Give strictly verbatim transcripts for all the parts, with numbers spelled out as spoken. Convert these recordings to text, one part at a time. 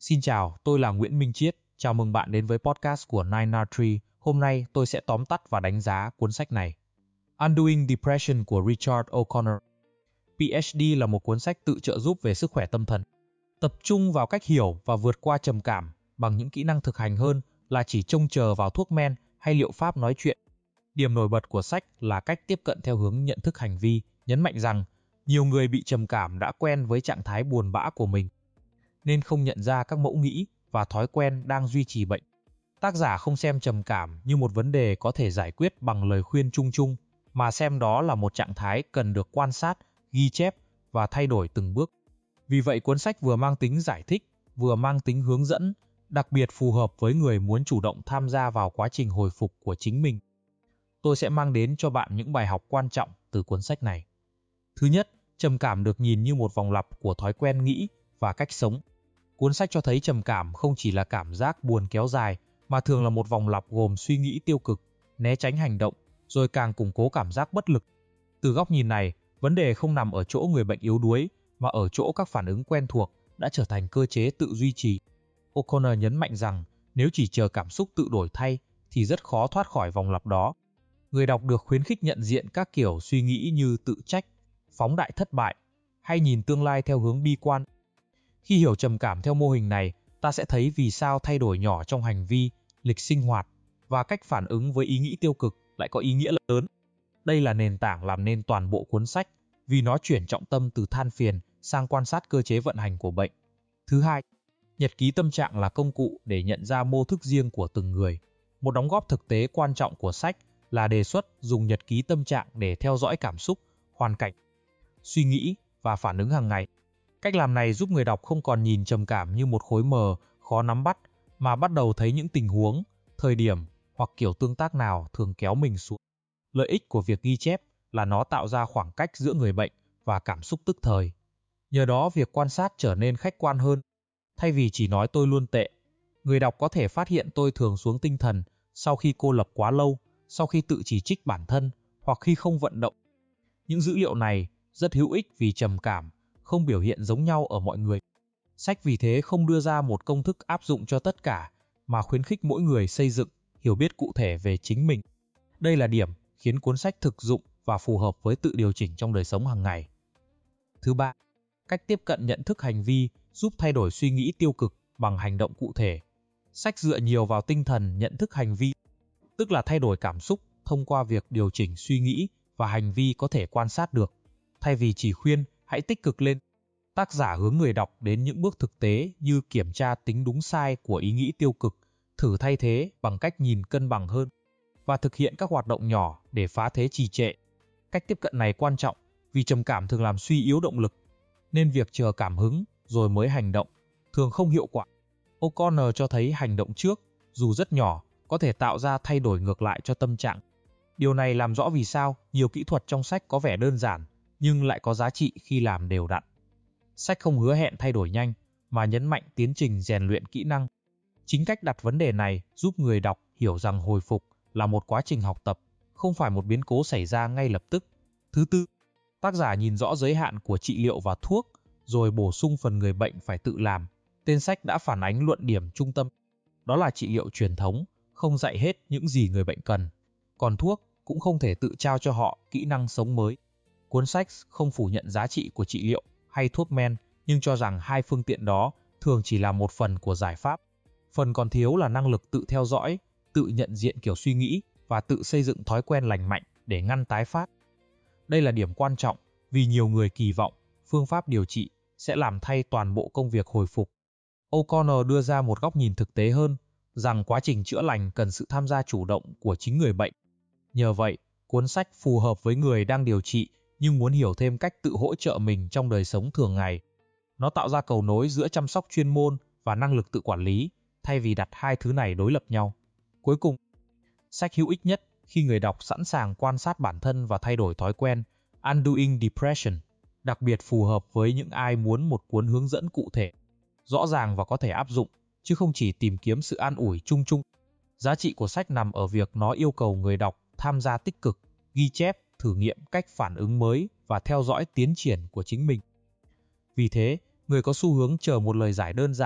Xin chào, tôi là Nguyễn Minh Chiết. Chào mừng bạn đến với podcast của nine R three. Hôm nay tôi sẽ tóm tắt và đánh giá cuốn sách này. Undoing Depression của Richard O'Connor. P H D là một cuốn sách tự trợ giúp về sức khỏe tâm thần. Tập trung vào cách hiểu và vượt qua trầm cảm bằng những kỹ năng thực hành hơn là chỉ trông chờ vào thuốc men hay liệu pháp nói chuyện. Điểm nổi bật của sách là cách tiếp cận theo hướng nhận thức hành vi, nhấn mạnh rằng nhiều người bị trầm cảm đã quen với trạng thái buồn bã của mình, nên không nhận ra các mẫu nghĩ và thói quen đang duy trì bệnh. Tác giả không xem trầm cảm như một vấn đề có thể giải quyết bằng lời khuyên chung chung, mà xem đó là một trạng thái cần được quan sát, ghi chép và thay đổi từng bước. Vì vậy cuốn sách vừa mang tính giải thích, vừa mang tính hướng dẫn, đặc biệt phù hợp với người muốn chủ động tham gia vào quá trình hồi phục của chính mình. Tôi sẽ mang đến cho bạn những bài học quan trọng từ cuốn sách này. Thứ nhất, trầm cảm được nhìn như một vòng lặp của thói quen nghĩ và cách sống. Cuốn sách cho thấy trầm cảm không chỉ là cảm giác buồn kéo dài, mà thường là một vòng lặp gồm suy nghĩ tiêu cực, né tránh hành động, rồi càng củng cố cảm giác bất lực. Từ góc nhìn này, vấn đề không nằm ở chỗ người bệnh yếu đuối, mà ở chỗ các phản ứng quen thuộc đã trở thành cơ chế tự duy trì. O'Connor nhấn mạnh rằng nếu chỉ chờ cảm xúc tự đổi thay thì rất khó thoát khỏi vòng lặp đó. Người đọc được khuyến khích nhận diện các kiểu suy nghĩ như tự trách, phóng đại thất bại hay nhìn tương lai theo hướng bi quan. Khi hiểu trầm cảm theo mô hình này, ta sẽ thấy vì sao thay đổi nhỏ trong hành vi, lịch sinh hoạt và cách phản ứng với ý nghĩ tiêu cực lại có ý nghĩa lớn. Đây là nền tảng làm nên toàn bộ cuốn sách, vì nó chuyển trọng tâm từ than phiền sang quan sát cơ chế vận hành của bệnh. Thứ hai, nhật ký tâm trạng là công cụ để nhận ra mô thức riêng của từng người. Một đóng góp thực tế quan trọng của sách là đề xuất dùng nhật ký tâm trạng để theo dõi cảm xúc, hoàn cảnh, suy nghĩ và phản ứng hàng ngày. Cách làm này giúp người đọc không còn nhìn trầm cảm như một khối mờ, khó nắm bắt, mà bắt đầu thấy những tình huống, thời điểm hoặc kiểu tương tác nào thường kéo mình xuống. Lợi ích của việc ghi chép là nó tạo ra khoảng cách giữa người bệnh và cảm xúc tức thời. Nhờ đó việc quan sát trở nên khách quan hơn. Thay vì chỉ nói tôi luôn tệ, người đọc có thể phát hiện tôi thường xuống tinh thần sau khi cô lập quá lâu, sau khi tự chỉ trích bản thân hoặc khi không vận động. Những dữ liệu này rất hữu ích vì trầm cảm không biểu hiện giống nhau ở mọi người. Sách vì thế không đưa ra một công thức áp dụng cho tất cả, mà khuyến khích mỗi người xây dựng, hiểu biết cụ thể về chính mình. Đây là điểm khiến cuốn sách thực dụng và phù hợp với tự điều chỉnh trong đời sống hàng ngày. Thứ ba, cách tiếp cận nhận thức hành vi giúp thay đổi suy nghĩ tiêu cực bằng hành động cụ thể. Sách dựa nhiều vào tinh thần nhận thức hành vi, tức là thay đổi cảm xúc thông qua việc điều chỉnh suy nghĩ và hành vi có thể quan sát được. Thay vì chỉ khuyên hãy tích cực lên, tác giả hướng người đọc đến những bước thực tế như kiểm tra tính đúng sai của ý nghĩ tiêu cực, thử thay thế bằng cách nhìn cân bằng hơn, và thực hiện các hoạt động nhỏ để phá thế trì trệ. Cách tiếp cận này quan trọng vì trầm cảm thường làm suy yếu động lực, nên việc chờ cảm hứng rồi mới hành động thường không hiệu quả. O'Connor cho thấy hành động trước, dù rất nhỏ, có thể tạo ra thay đổi ngược lại cho tâm trạng. Điều này làm rõ vì sao nhiều kỹ thuật trong sách có vẻ đơn giản, nhưng lại có giá trị khi làm đều đặn. Sách không hứa hẹn thay đổi nhanh, mà nhấn mạnh tiến trình rèn luyện kỹ năng. Chính cách đặt vấn đề này giúp người đọc hiểu rằng hồi phục là một quá trình học tập, không phải một biến cố xảy ra ngay lập tức. Thứ tư, tác giả nhìn rõ giới hạn của trị liệu và thuốc, rồi bổ sung phần người bệnh phải tự làm. Tên sách đã phản ánh luận điểm trung tâm. Đó là trị liệu truyền thống không dạy hết những gì người bệnh cần, còn thuốc cũng không thể tự trao cho họ kỹ năng sống mới. Cuốn sách không phủ nhận giá trị của trị liệu hay thuốc men, nhưng cho rằng hai phương tiện đó thường chỉ là một phần của giải pháp. Phần còn thiếu là năng lực tự theo dõi, tự nhận diện kiểu suy nghĩ và tự xây dựng thói quen lành mạnh để ngăn tái phát. Đây là điểm quan trọng vì nhiều người kỳ vọng phương pháp điều trị sẽ làm thay toàn bộ công việc hồi phục. O'Connor đưa ra một góc nhìn thực tế hơn, rằng quá trình chữa lành cần sự tham gia chủ động của chính người bệnh. Nhờ vậy, cuốn sách phù hợp với người đang điều trị nhưng muốn hiểu thêm cách tự hỗ trợ mình trong đời sống thường ngày. Nó tạo ra cầu nối giữa chăm sóc chuyên môn và năng lực tự quản lý, thay vì đặt hai thứ này đối lập nhau. Cuối cùng, sách hữu ích nhất khi người đọc sẵn sàng quan sát bản thân và thay đổi thói quen. Undoing Depression, đặc biệt phù hợp với những ai muốn một cuốn hướng dẫn cụ thể, rõ ràng và có thể áp dụng, chứ không chỉ tìm kiếm sự an ủi chung chung. Giá trị của sách nằm ở việc nó yêu cầu người đọc tham gia tích cực, ghi chép, thử nghiệm cách phản ứng mới và theo dõi tiến triển của chính mình. Vì thế, người có xu hướng chờ một lời giải đơn giản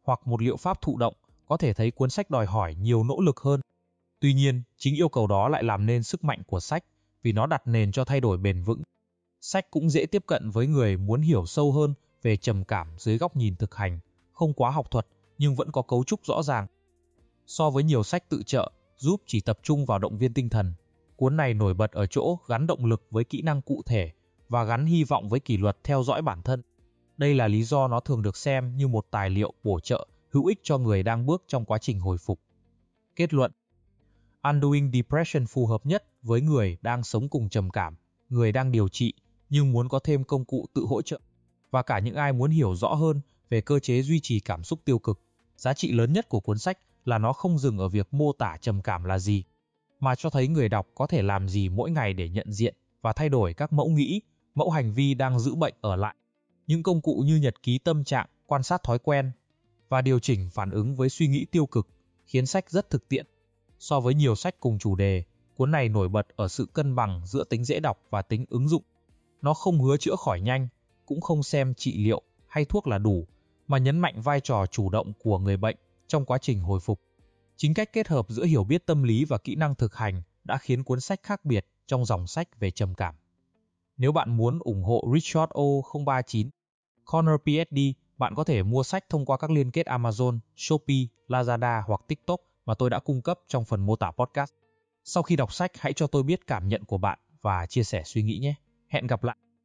hoặc một liệu pháp thụ động, có thể thấy cuốn sách đòi hỏi nhiều nỗ lực hơn. Tuy nhiên, chính yêu cầu đó lại làm nên sức mạnh của sách, vì nó đặt nền cho thay đổi bền vững. Sách cũng dễ tiếp cận với người muốn hiểu sâu hơn về trầm cảm dưới góc nhìn thực hành, không quá học thuật nhưng vẫn có cấu trúc rõ ràng. So với nhiều sách tự trợ, giúp chỉ tập trung vào động viên tinh thần, cuốn này nổi bật ở chỗ gắn động lực với kỹ năng cụ thể và gắn hy vọng với kỷ luật theo dõi bản thân. Đây là lý do nó thường được xem như một tài liệu bổ trợ hữu ích cho người đang bước trong quá trình hồi phục. Kết luận: Undoing Depression phù hợp nhất với người đang sống cùng trầm cảm, người đang điều trị nhưng muốn có thêm công cụ tự hỗ trợ, và cả những ai muốn hiểu rõ hơn về cơ chế duy trì cảm xúc tiêu cực. Giá trị lớn nhất của cuốn sách là nó không dừng ở việc mô tả trầm cảm là gì, mà cho thấy người đọc có thể làm gì mỗi ngày để nhận diện và thay đổi các mẫu nghĩ, mẫu hành vi đang giữ bệnh ở lại. Những công cụ như nhật ký tâm trạng, quan sát thói quen và điều chỉnh phản ứng với suy nghĩ tiêu cực khiến sách rất thực tiễn. So với nhiều sách cùng chủ đề, cuốn này nổi bật ở sự cân bằng giữa tính dễ đọc và tính ứng dụng. Nó không hứa chữa khỏi nhanh, cũng không xem trị liệu hay thuốc là đủ, mà nhấn mạnh vai trò chủ động của người bệnh trong quá trình hồi phục. Chính cách kết hợp giữa hiểu biết tâm lý và kỹ năng thực hành đã khiến cuốn sách khác biệt trong dòng sách về trầm cảm. Nếu bạn muốn ủng hộ Richard O không ba chín Corner pê ét đê, bạn có thể mua sách thông qua các liên kết Amazon, Shopee, Lazada hoặc TikTok mà tôi đã cung cấp trong phần mô tả podcast. Sau khi đọc sách, hãy cho tôi biết cảm nhận của bạn và chia sẻ suy nghĩ nhé. Hẹn gặp lại!